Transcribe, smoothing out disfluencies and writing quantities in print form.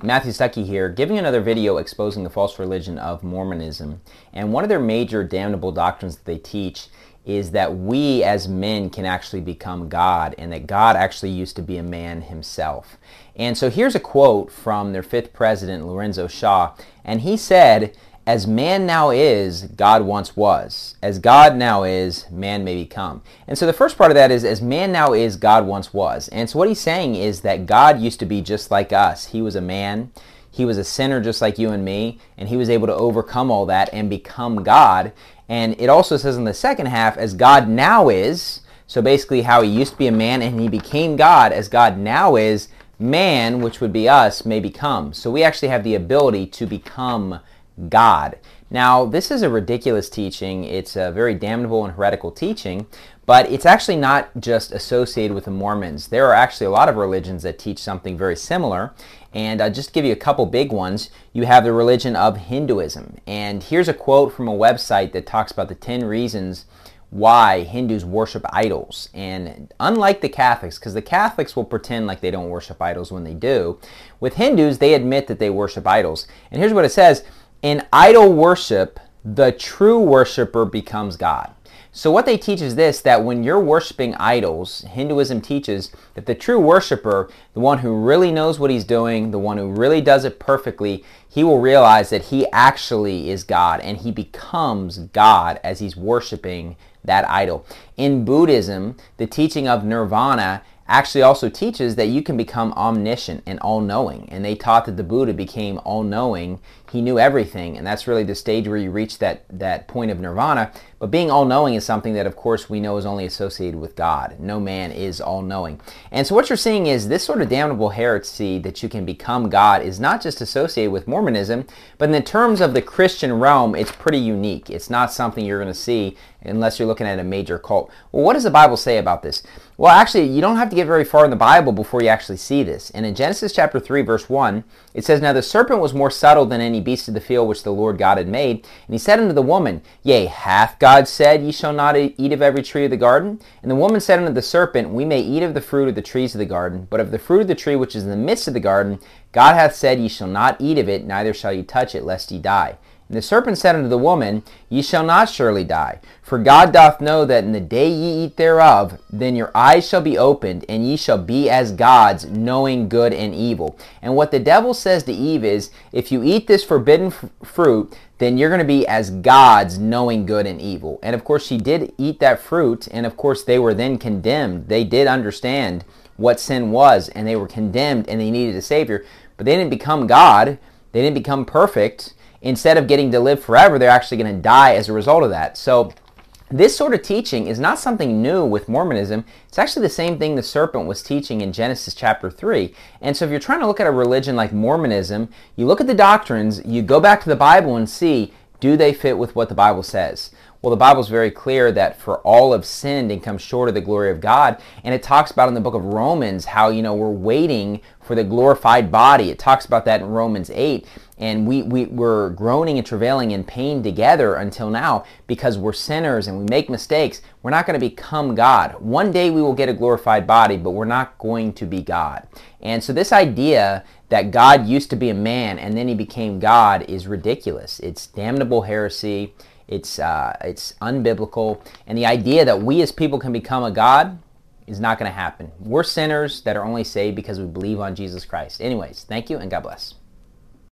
Matthew Stuckey here, giving another video exposing the false religion of Mormonism. And one of their major damnable doctrines that they teach is that we as men can actually become God, and that God actually used to be a man himself. And so here's a quote from their fifth president, Lorenzo Shaw, and he said, "As man now is, God once was. As God now is, man may become." And so the first part of that is, as man now is, God once was. And so what he's saying is that God used to be just like us. He was a man. He was a sinner just like you and me. And he was able to overcome all that and become God. And it also says in the second half, as God now is. So basically how he used to be a man and he became God. As God now is, man, which would be us, may become. So we actually have the ability to become God. Now, this is a ridiculous teaching. It's a very damnable and heretical teaching, but it's actually not just associated with the Mormons. There are actually a lot of religions that teach something very similar, and just to give you a couple big ones, you have the religion of Hinduism. And here's a quote from a website that talks about the 10 reasons why Hindus worship idols. And unlike the Catholics, because the Catholics will pretend like they don't worship idols when they do, with Hindus, they admit that they worship idols. And here's what it says: in idol worship, the true worshiper becomes God. So what they teach is this, that when you're worshiping idols, Hinduism teaches that the true worshiper, the one who really knows what he's doing, the one who really does it perfectly, he will realize that he actually is God, and he becomes God as he's worshiping that idol. In Buddhism, the teaching of nirvana actually also teaches that you can become omniscient and all-knowing. And they taught that the Buddha became all-knowing. He knew everything, and that's really the stage where you reach that point of nirvana. But being all-knowing is something that, of course, we know is only associated with God. No man is all-knowing. And so what you're seeing is this sort of damnable heresy that you can become God is not just associated with Mormonism, but in the terms of the Christian realm, it's pretty unique. It's not something you're going to see unless you're looking at a major cult. Well, what does the Bible say about this? Well, actually, you don't have to get very far in the Bible before you actually see this. And in Genesis chapter 3, verse 1, it says, "Now the serpent was more subtle than any beast of the field which the Lord God had made. And he said unto the woman, Yea, hath God said, Ye shall not eat of every tree of the garden? And the woman said unto the serpent, We may eat of the fruit of the trees of the garden, but of the fruit of the tree which is in the midst of the garden, God hath said, Ye shall not eat of it, neither shall ye touch it, lest ye die. And the serpent said unto the woman, Ye shall not surely die. For God doth know that in the day ye eat thereof, then your eyes shall be opened, and ye shall be as gods, knowing good and evil." And what the devil says to Eve is, if you eat this forbidden fruit, then you're going to be as gods, knowing good and evil. And of course, she did eat that fruit, and of course, they were then condemned. They did understand what sin was, and they were condemned, and they needed a Savior. But they didn't become God. They didn't become perfect. Instead of getting to live forever, they're actually going to die as a result of that. So this sort of teaching is not something new with Mormonism. It's actually the same thing the serpent was teaching in Genesis chapter 3. And so if you're trying to look at a religion like Mormonism, you look at the doctrines, you go back to the Bible and see, do they fit with what the Bible says? Well, the Bible's very clear that for all have sinned and come short of the glory of God. And it talks about in the book of Romans how, we're waiting for the glorified body. It talks about that in Romans 8. And we're groaning and travailing in pain together until now because we're sinners and we make mistakes. We're not going to become God. One day we will get a glorified body, but we're not going to be God. And so this idea that God used to be a man and then he became God is ridiculous. It's damnable heresy. It's unbiblical. And the idea that we as people can become a God is not going to happen. We're sinners that are only saved because we believe on Jesus Christ. Anyways, thank you and God bless.